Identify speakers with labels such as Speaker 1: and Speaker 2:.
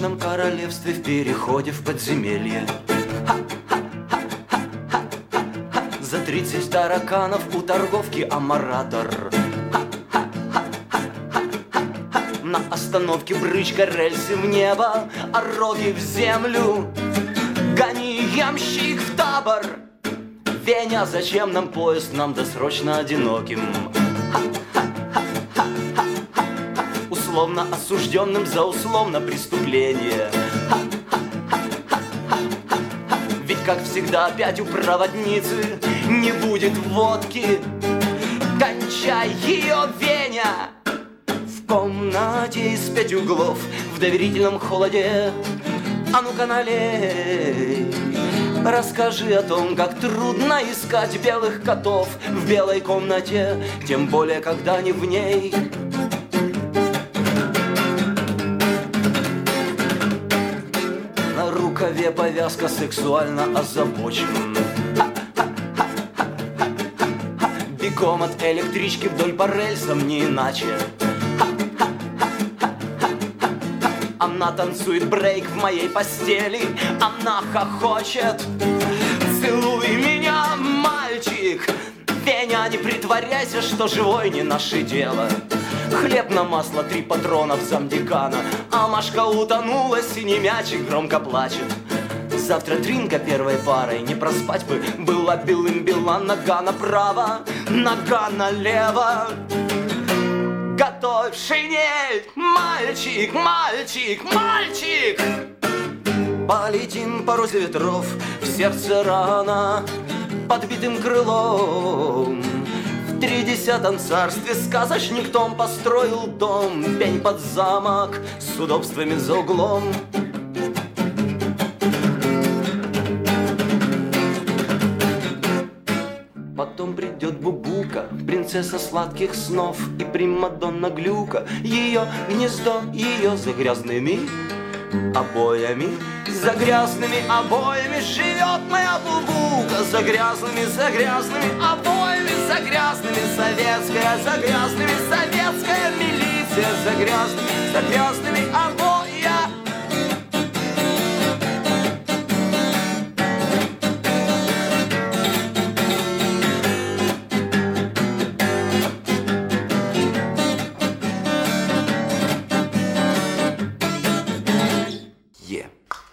Speaker 1: сказочном королевстве в переходе в подземелье. За 30 тараканов у торговки амаратор. На остановке брычка, рельсы в небо, а роги в землю. Гони, ямщик, в табор. Веня, зачем нам поезд, нам досрочно одиноким. Условно осужденным за условно преступление. Ведь, как всегда, опять у проводницы не будет водки. Кончай ее, Веня! В комнате из 5 углов, в доверительном холоде. А ну-ка налей. Расскажи о том, как трудно искать белых котов в белой комнате, тем более, когда не в ней. На рукаве повязка, сексуально озабочен. Бегом от электрички вдоль по рельсам, не иначе. Она танцует брейк в моей постели, она хохочет. Целуй меня, мальчик. Веня, не притворяйся, что живой не наше дело. Хлеб на масло, 3 патрона в замдекана, а Машка утонула, синий мячик громко плачет. Завтра тринка первой парой, не проспать бы. Была белым-бела, нога направо, нога налево. Готовь шинель, мальчик, мальчик, мальчик! Полетим по розе ветров, в сердце рана, подбитым крылом. В 30-м царстве сказочник Том построил дом, пень под замок, с удобствами за углом. Потом придет Бубука, принцесса сладких снов, и примадонна Глюка, ее гнездо, ее за грязными обоями. За грязными обоями живет моя Бубука, за грязными обоями, за грязными советская милиция, за грязными обоями.